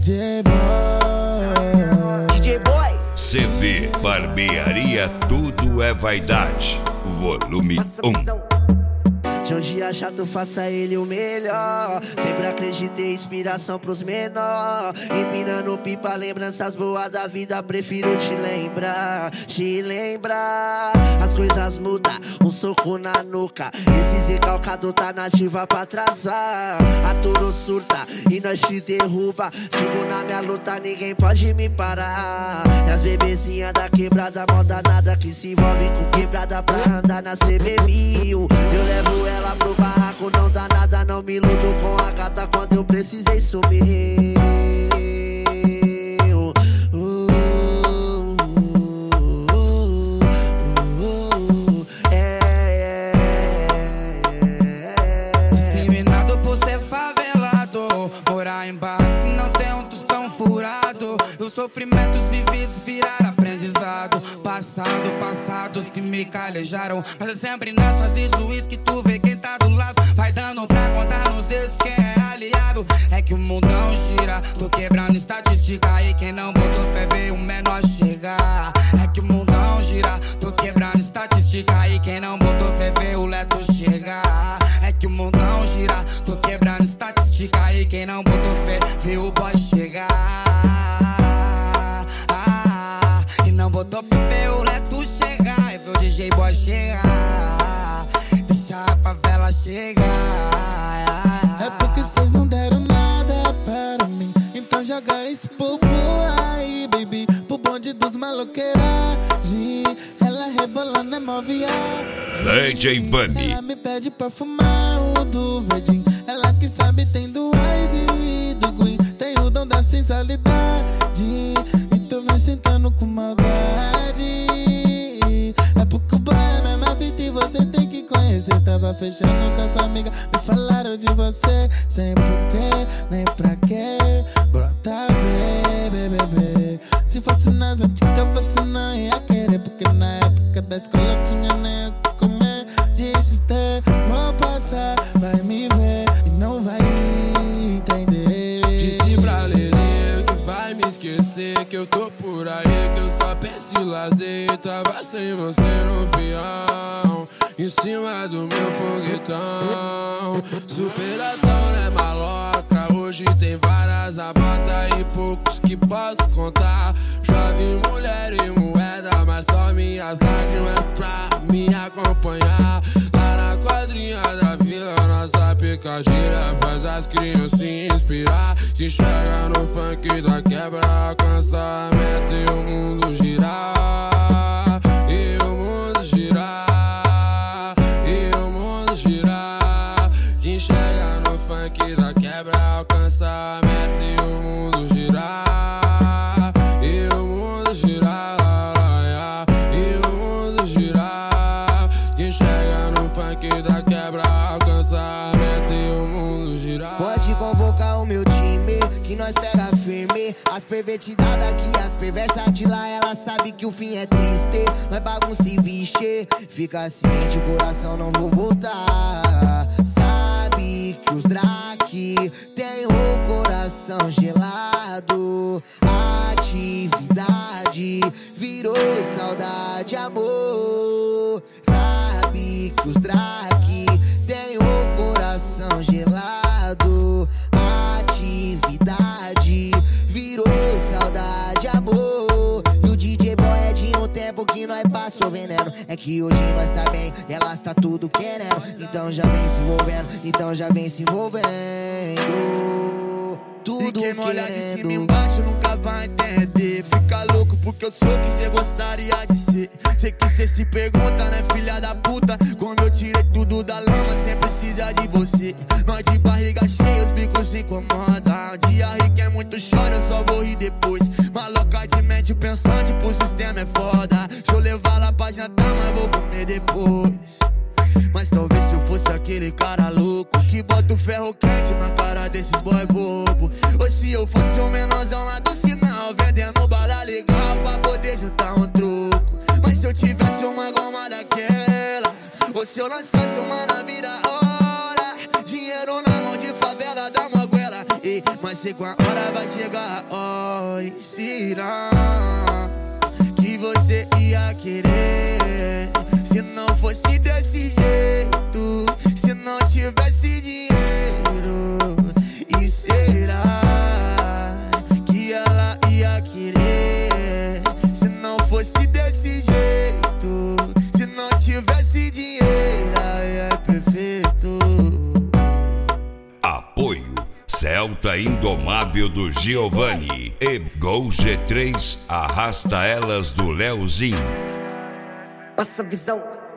DJ Boy. DJ Boy. CB Barbearia Tudo é Vaidade, volume 1. De um dia chato, faça ele o melhor. Sempre acreditei, inspiração pros menor. Empinando pipa, lembranças boas da vida. Prefiro te lembrar, te lembrar. As coisas mudam, um soco na nuca. Esse recalcado tá nativa pra atrasar. A tudo surta e nós te derruba. Sigo na minha luta, ninguém pode me parar. E as bebezinhas da quebrada, mó danada que se envolve com quebrada pra andar na CB1000. Eu levo ela pro barraco, não dá nada, não me iludo com a gata quando eu precisei sumir. Discriminado por ser favelado, morar em barco e não ter um tostão furado. Os sofrimentos vividos viraram aprendizado. Passados que me calejaram. Mas é sempre nas fases juiz que tu vê quem tá do lado. Vai dando pra contar nos dedos quem é aliado. É que o mundão gira, tô quebrando estatística. E quem não botou fé vê o menor chegar. É que o mundão gira, tô quebrando estatística. E quem não botou fé vê o leto chegar. É que o mundão gira, tô quebrando estatística. E quem não botou fé vê o boy chegar. E não botou fé vê o leto chegar. E vê o DJ Boy chegar. Deixa a favela chegar. É porque cês não deram nada para mim. Então joga esse povo aí, baby. Pro bonde dos maloqueiragem. Ela rebolando é mó viagem. DJ Vani. Ela me pede pra fumar o do verdinho. Ela que sabe tem do Ice e do Green. Tem o dom da sensualidade. Então vai sentando com maldade. É porque o boy é mesma vida e você tem que conhecer. Tava fechando com a sua amiga, me falaram de você. Sem porquê, nem pra quê. Brota bebê. Se fosse nas antigas você não ia querer. Porque na época da escola eu tinha nem o que comer. Deixa ter, vou passar, vai me ver e não vai entender. Disse pra Lelê que vai me esquecer, que eu tô por aí, que eu só penso em lazer. Tava sem você no peão, em cima do meu foguetão. Superação não é maloca, hoje tem várias abata e poucos que posso contar. Já vi mulher e moeda, mas só minhas lágrimas pra me acompanhar. Lá na quadrinha da vila, nossa picadeira faz as crianças se inspirar. Que chega no funk da quebra, alcança a meta e o mundo girar. E o mundo girar. E o mundo girar. Quem chega no funk da quebra, alcança a meta e o mundo girar. E o mundo girar. E o mundo girar. Quem chega no funk da quebra, alcança a meta e o mundo girar. Pode convocar o meu time, que nós pega firme. As pervertidas daqui, as perversas de lá, ela sabe que o fim é triste. Nós bagunça e vixe, fica ciente, o coração não vou voltar. Sabe que os Drake tem o coração gelado. Atividade virou saudade, amor. Sabe que os Drake tem o coração gelado. Atividade virou saudade, amor. E o DJ Boy é de um tempo que nós passou veneno. É que hoje nós tá bem e elas tá tudo querendo. Então já vem se envolvendo, então já vem se envolvendo. Tudo e quem não olhar de querendo. cima embaixo nunca vai entender. Fica louco porque eu sou o que cê gostaria de ser. Sei que cê se pergunta, né, filha da puta? Quando eu tirei tudo da lama, cê precisa de você. Nós de barriga cheia, os bicos se incomodam. Um dia rico é muito chora, eu só vou rir depois. Maloca de mente pensante, pro sistema é foda. Deixa eu levar lá pra jantar, mas vou comer depois. Mas talvez se eu fosse aquele cara louco que bota o ferro quente na cara desses boy bobo. Ou se eu fosse o menorzão lá do sinal, vendendo bala legal pra poder juntar um troco. Mas se eu tivesse uma goma daquela, ou se eu lançasse uma na vida hora, dinheiro na mão de favela da moguela. ver, mas sei que uma hora vai chegar a hora. E será que você ia querer se não fosse desse jeito, se não tivesse dinheiro? E será que ela ia querer se não fosse desse jeito, se não tivesse dinheiro? Aí é perfeito. Apoio Celta Indomável do Giovanni e Gol G3 Arrasta Elas do Leozinho. Passa visão.